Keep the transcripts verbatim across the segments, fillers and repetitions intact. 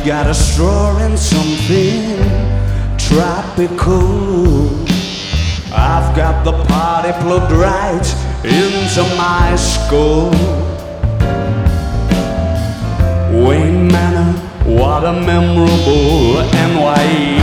got a straw and something tropical. I've got the party plugged right into my skull. Wayne Manor, what a memorable N Y E.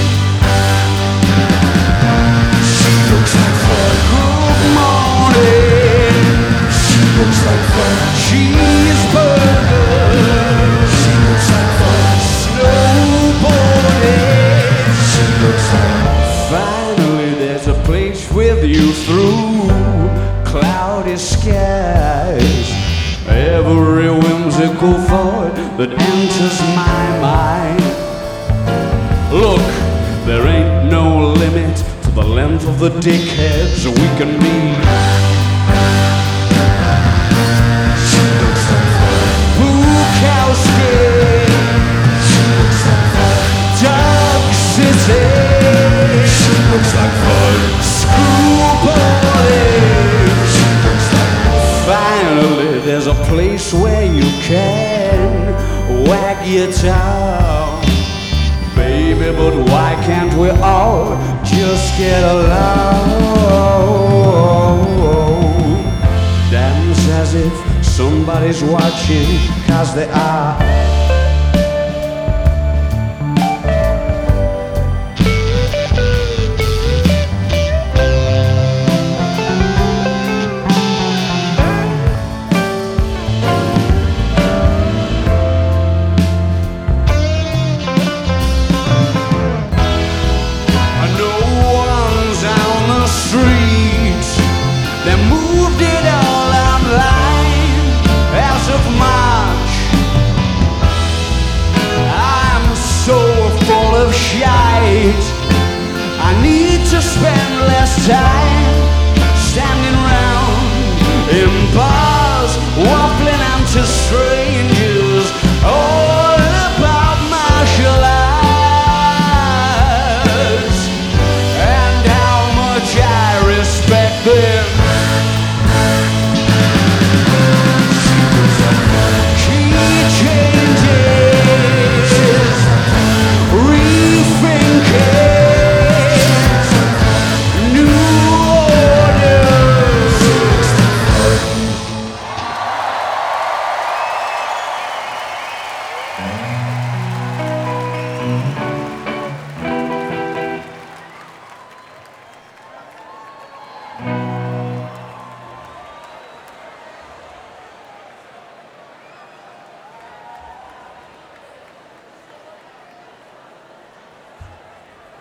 She looks like fun. Good morning. She looks like fun. Cheeseburgers. She looks like fun. Snowboarding. She looks like fun. Finally there's a place with you through cloudy skies. Every whimsical thought that enters my mind. Look, there ain't no limit to the length of the dickheads we can be. She looks like fun. Bukowski. She looks like fun. Dark City. She looks like fun. Screwballing. She looks like fun. Finally, there's a place where you can wag your tongue. Baby, but why can't we all just get along? Dance as if somebody's watching, 'cause they are. They moved it all online as of March. I'm so full of shite. I need to spend less time standing around in bars, waffling on to strangers all about martial arts and how much I respect them. Mm-hmm.